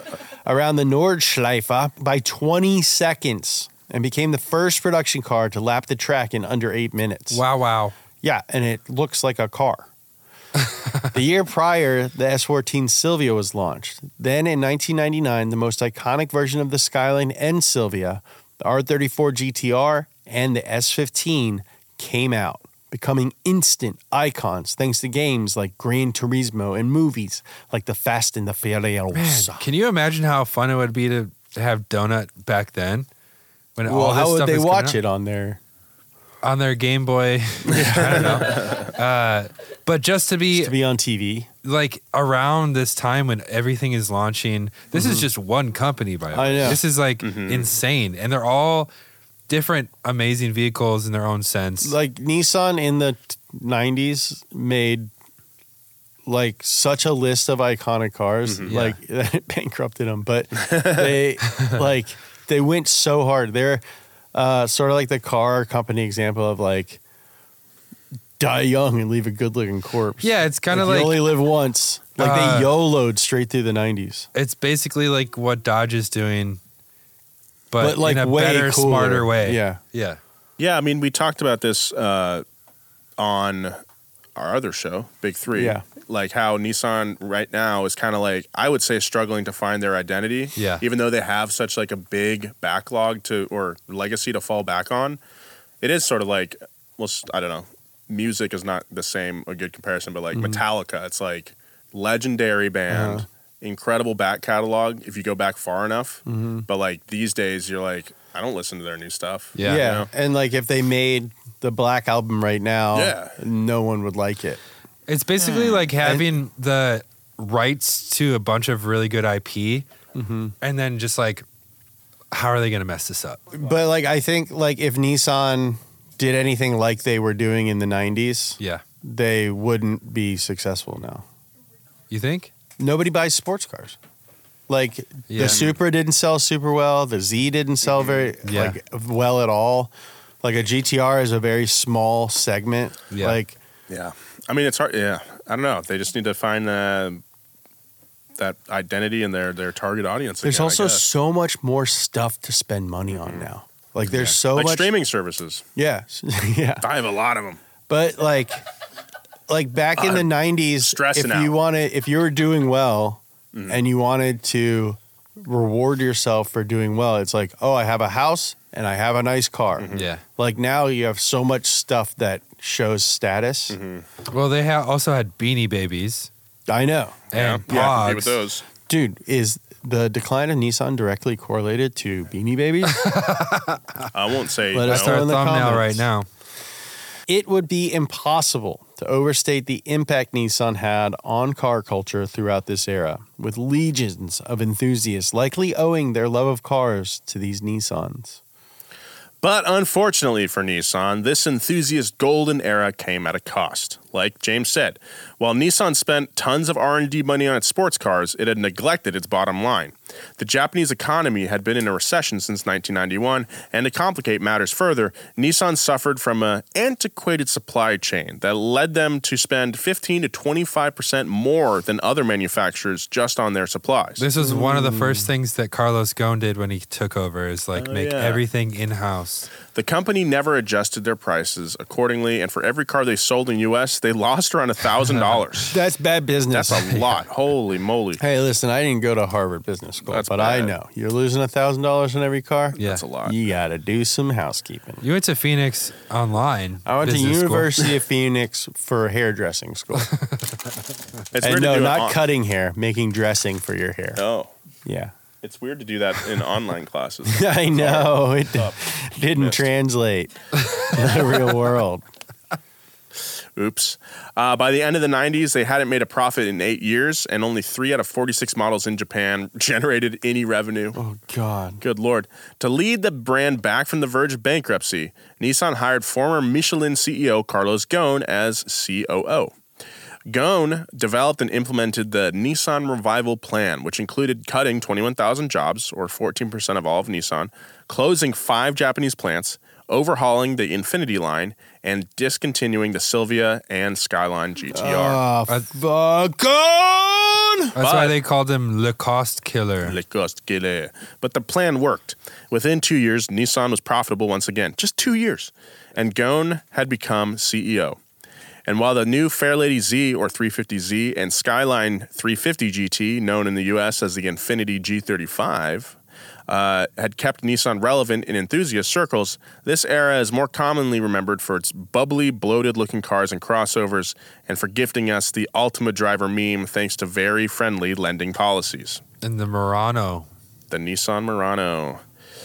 by 20 seconds and became the first production car to lap the track in under 8 minutes. Wow. Yeah, and it looks like a car. The year prior, the S14 Silvia was launched. Then in 1999, the most iconic version of the Skyline and Silvia, the R34 GTR and the S15 came out, becoming instant icons thanks to games like Gran Turismo and movies like The Fast and the Furious. Man, can you imagine how fun it would be to have Donut back then? When all Well, this how would stuff they is coming watch out? it on there? On their Game Boy. I don't know. But just to be on TV. like around this time when everything is launching, this is just one company, by the way. I know. This is like insane. And they're all different amazing vehicles in their own sense. Like Nissan in the 90s made like such a list of iconic cars, like it bankrupted them, but they they went so hard. They're sort of like the car company example of like die young and leave a good looking corpse. Yeah, it's kind of like you only live once. Like they YOLO'd straight through the 90s. it's basically like what Dodge is doing, but like in a way better, cooler. smarter way. Yeah. Yeah. Yeah, I mean, we talked about this on our other show, Big Three. Yeah. Like how Nissan right now is kind of like, I would say, struggling to find their identity. Yeah. Even though they have such like a big backlog or legacy to fall back on, it is sort of like, well, I don't know. Music is not a good comparison, but like Metallica, it's like legendary band. incredible back catalog if you go back far enough. But like these days, you're like, I don't listen to their new stuff. Yeah. You know? And like if they made the Black Album right now, no one would like it. It's basically like having the rights to a bunch of really good IP and then just like, how are they going to mess this up? But like I think like if Nissan did anything like they were doing in the 90s, they wouldn't be successful now. You think? Nobody buys sports cars. Like the Supra didn't sell super well. The Z didn't sell very like well at all. Like a GTR is a very small segment. Yeah. Like, I mean, it's hard. Yeah. I don't know. They just need to find that identity in their target audience. There's again, also so much more stuff to spend money on now. Like there's so like much streaming services. Yeah. Yeah. I have a lot of them. But like back in the 90s, stressing if you were doing well and you wanted to reward yourself for doing well, it's like, oh, I have a house and I have a nice car. Yeah. Like now you have so much stuff that shows status. Well, they also had Beanie Babies. I know. And Yeah, I agree with Pogs. those. Dude, is the decline of Nissan directly correlated to Beanie Babies? I won't say Let us That's know our in the thumbnail comments. right now. It would be impossible to overstate the impact Nissan had on car culture throughout this era, with legions of enthusiasts likely owing their love of cars to these Nissans. But unfortunately for Nissan, this enthusiast golden era came at a cost. Like James said, while Nissan spent tons of R&D money on its sports cars, it had neglected its bottom line. The Japanese economy had been in a recession since 1991, and to complicate matters further, Nissan suffered from an antiquated supply chain that led them to spend 15 to 25% more than other manufacturers just on their supplies. This was one of the first things that Carlos Ghosn did when he took over, is like make everything in-house. The company never adjusted their prices accordingly, and for every car they sold in the U.S., they lost around $1,000. That's bad business. That's a lot. Holy moly. Hey, listen, I didn't go to Harvard Business School, That's but bad. I know. You're losing $1,000 in every car? Yeah. That's a lot. You got to do some housekeeping. You went to Phoenix online. I went to business school. University of Phoenix for hairdressing school. It's And weird no, to do not cutting hair, making dressing for your hair. Oh. Yeah. It's weird to do that in online classes. I know. It didn't translate to the real world. Oops. By the end of the 90s, they hadn't made a profit in 8 years, and only 3 out of 46 models in Japan generated any revenue. Oh, God. Good Lord. To lead the brand back from the verge of bankruptcy, Nissan hired former Michelin CEO Carlos Ghosn as COO. Ghosn developed and implemented the Nissan Revival Plan, which included cutting 21,000 jobs, or 14% of all of Nissan, closing 5 Japanese plants, overhauling the Infiniti line, and discontinuing the Silvia and Skyline GTR. Fuck on! That's why they called him Le Cost Killer. Le Cost Killer. But the plan worked. Within 2 years, Nissan was profitable once again. Just 2 years. And Ghosn had become CEO. And while the new Fairlady Z or 350Z and Skyline 350 GT, known in the US as the Infiniti G35, had kept Nissan relevant in enthusiast circles, this era is more commonly remembered for its bubbly, bloated-looking cars and crossovers, and for gifting us the Ultima driver meme thanks to very friendly lending policies. And the Murano. The Nissan Murano.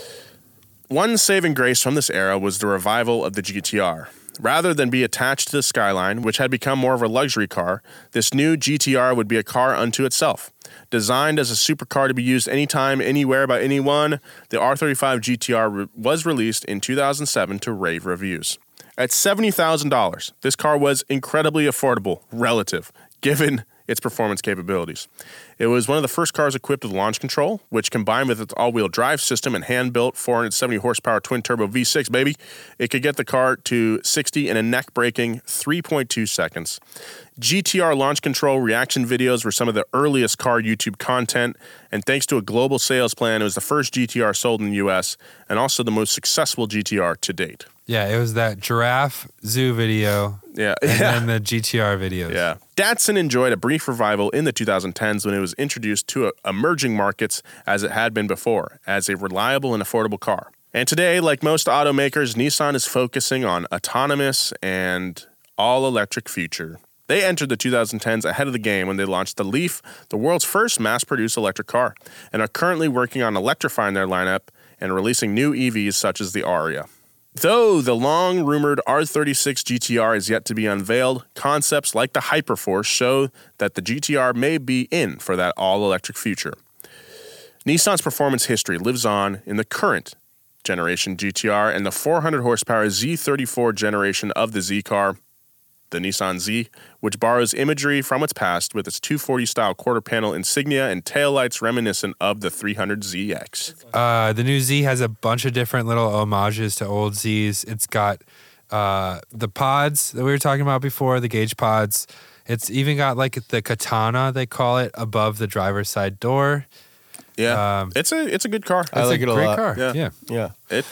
One saving grace from this era was the revival of the GTR. Rather than be attached to the Skyline, which had become more of a luxury car, this new GTR would be a car unto itself. Designed as a supercar to be used anytime, anywhere by anyone, the R35 GTR was released in 2007 to rave reviews. At $70,000, this car was incredibly affordable, relative, given its performance capabilities. It was one of the first cars equipped with launch control, which combined with its all-wheel drive system and hand-built 470 horsepower twin-turbo V6, baby, it could get the car to 60 in a neck-breaking 3.2 seconds. GTR launch control reaction videos were some of the earliest car YouTube content, and thanks to a global sales plan, it was the first GTR sold in the US and also the most successful GTR to date. Yeah, it was that giraffe zoo video. Yeah. And then the GTR videos. Yeah. Datsun enjoyed a brief revival in the 2010s when it was introduced to emerging markets as it had been before, as a reliable and affordable car. And today, like most automakers, Nissan is focusing on autonomous and all-electric future. They entered the 2010s ahead of the game when they launched the Leaf, the world's first mass-produced electric car, and are currently working on electrifying their lineup and releasing new EVs such as the Aria. Though the long-rumored R36 GTR is yet to be unveiled, concepts like the Hyperforce show that the GTR may be in for that all-electric future. Nissan's performance history lives on in the current generation GTR and the 400-horsepower Z34 generation of the Z car, the Nissan Z, which borrows imagery from its past with its 240-style quarter-panel insignia and taillights reminiscent of the 300ZX. The new Z has a bunch of different little homages to old Zs. It's got the pods that we were talking about before, the gauge pods. It's even got like the katana, they call it, above the driver's side door. Yeah, it's a good car. I like it a great lot. car. Yeah.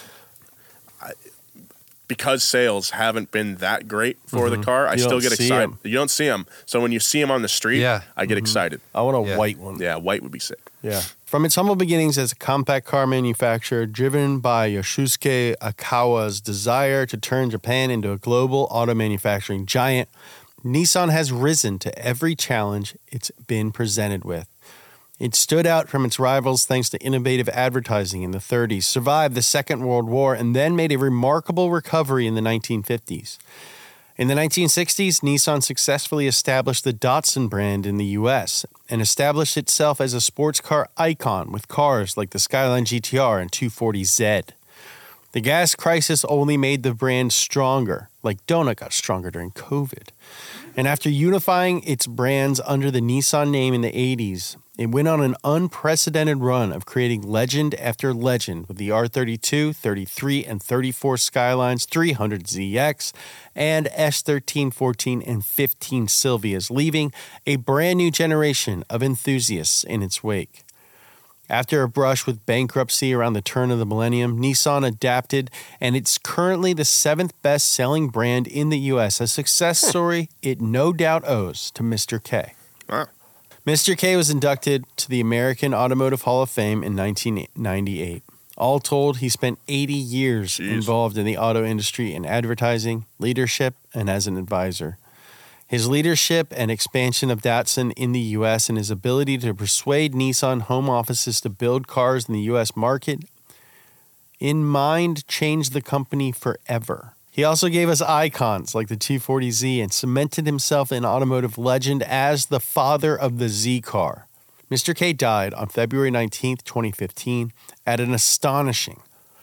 Because sales haven't been that great for the car, I still get excited. You don't see them. So when you see them on the street, I get excited. I want a white one. Yeah, white would be sick. Yeah. From its humble beginnings as a compact car manufacturer driven by Yoshisuke Akawa's desire to turn Japan into a global auto manufacturing giant, Nissan has risen to every challenge it's been presented with. It stood out from its rivals thanks to innovative advertising in the 30s, survived the Second World War, and then made a remarkable recovery in the 1950s. In the 1960s, Nissan successfully established the Datsun brand in the U.S. and established itself as a sports car icon with cars like the Skyline GTR and 240Z. The gas crisis only made the brand stronger, like Donut got stronger during COVID. And after unifying its brands under the Nissan name in the 80s, it went on an unprecedented run of creating legend after legend with the R32, 33, and 34 Skylines, 300ZX, and S13, 14, and 15 Silvias, leaving a brand new generation of enthusiasts in its wake. After a brush with bankruptcy around the turn of the millennium, Nissan adapted, and it's currently the 7th best-selling brand in the U.S., a success story it no doubt owes to Mr. K. Wow. Mr. K was inducted to the American Automotive Hall of Fame in 1998. All told, he spent 80 years involved in the auto industry in advertising, leadership, and as an advisor. His leadership and expansion of Datsun in the U.S. and his ability to persuade Nissan home offices to build cars in the U.S. market in mind changed the company forever. He also gave us icons like the 240Z and cemented himself in automotive legend as the father of the Z car. Mr. K died on February 19th, 2015 at an astonishing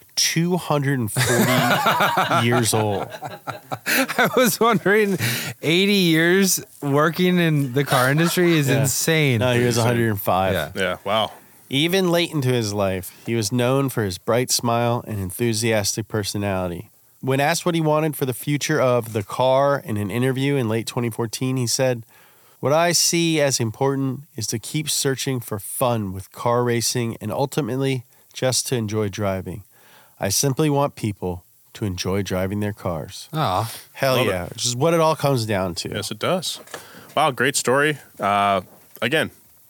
240 years old. I was wondering, 80 years working in the car industry is insane. No, he was 105. Yeah, wow. Even late into his life, he was known for his bright smile and enthusiastic personality. When asked what he wanted for the future of the car in an interview in late 2014, he said, "What I see as important is to keep searching for fun with car racing and ultimately just to enjoy driving. I simply want people to enjoy driving their cars." Aw. Hell yeah. Which is what it all comes down to. Yes, it does. Wow, great story. Again,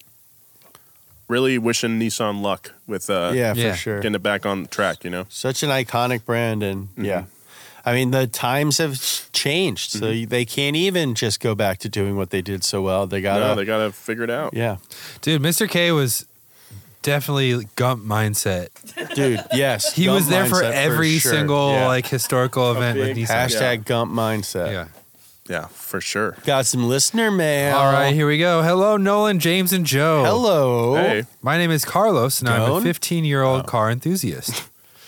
really wishing Nissan luck with for sure. getting it back on track, you know? Such an iconic brand. And I mean, the times have changed. So they can't even just go back to doing what they did so well. They gotta figure it out. Yeah. Dude, Mr. K was definitely Gump mindset. Dude, yes. He Gump was there for mindset every sure. single like historical event with Nissan. Hashtag Gump mindset. Yeah. Yeah, for sure. Got some listener mail. All right, here we go. Hello, Nolan, James, and Joe. Hello. Hey. My name is Carlos, and I'm a Joan? 15-year-old car enthusiast.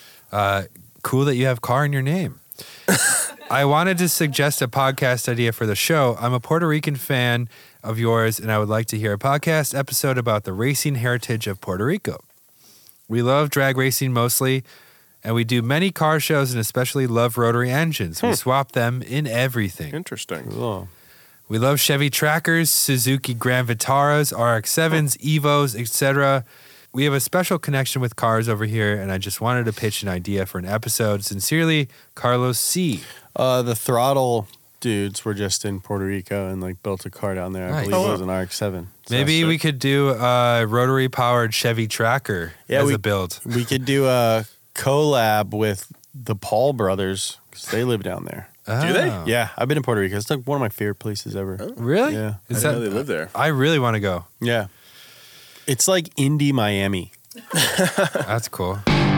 Cool that you have car in your name. I wanted to suggest a podcast idea for the show. I'm a Puerto Rican fan of yours, and I would like to hear a podcast episode about the racing heritage of Puerto Rico. We love drag racing mostly, and we do many car shows and especially love rotary engines. We swap them in everything. Interesting. Cool. We love Chevy Trackers, Suzuki Grand Vitaras, RX-7s, Evos, etc. We have a special connection with cars over here, and I just wanted to pitch an idea for an episode. Sincerely, Carlos C. The Throttle dudes were just in Puerto Rico and like built a car down there. I Nice. believe it was an RX-7. So Maybe that's we could do a rotary-powered Chevy Tracker as a build. We could do a collab with the Paul brothers 'cause they live down there. Oh. Do they? Yeah, I've been to Puerto Rico. It's like one of my favorite places ever. Really? Yeah. I didn't know they live there. I really want to go. Yeah. It's like Indy, Miami. That's cool.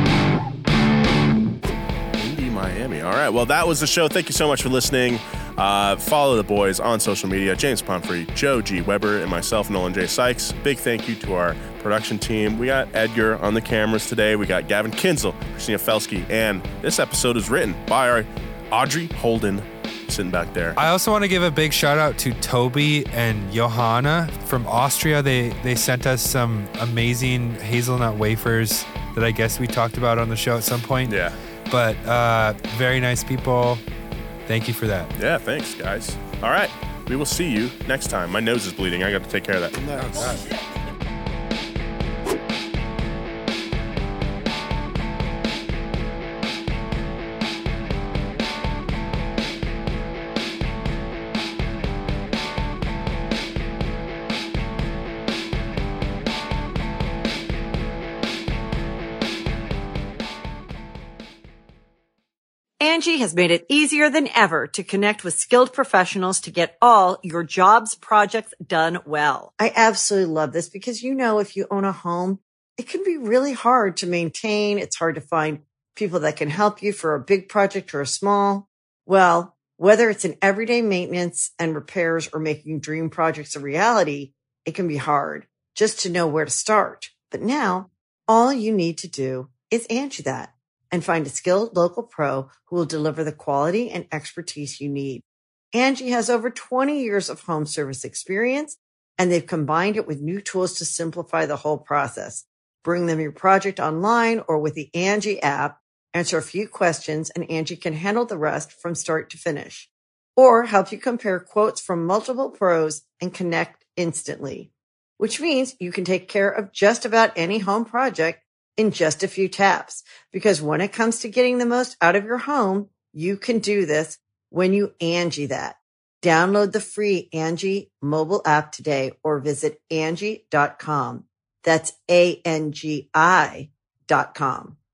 Indy, Miami. All right. Well, that was the show. Thank you so much for listening. Follow the boys on social media. James Pumphrey, Joe G. Weber, and myself, Nolan J. Sykes. Big thank you to our production team. We got Edgar on the cameras today. We got Gavin Kinzel, Christina Felsky, and this episode is written by our Audrey Holden, sitting back there. I also want to give a big shout out to Toby and Johanna from Austria. They sent us some amazing hazelnut wafers that I guess we talked about on the show at some point. Yeah. But very nice people. Thank you for that. Yeah, thanks, guys. All right. We will see you next time. My nose is bleeding. I got to take care of that. Angie has made it easier than ever to connect with skilled professionals to get all your jobs projects done well. I absolutely love this because, you know, if you own a home, it can be really hard to maintain. It's hard to find people that can help you for a big project or a small. Well, whether it's in everyday maintenance and repairs or making dream projects a reality, it can be hard just to know where to start. But now all you need to do is Angie that and find a skilled local pro who will deliver the quality and expertise you need. Angie has over 20 years of home service experience, and they've combined it with new tools to simplify the whole process. Bring them your project online or with the Angie app, answer a few questions, and Angie can handle the rest from start to finish. Or help you compare quotes from multiple pros and connect instantly, which means you can take care of just about any home project in just a few taps. Because when it comes to getting the most out of your home, you can do this when you Angie that. Download the free Angie mobile app today or visit Angie.com. That's ANGI.com.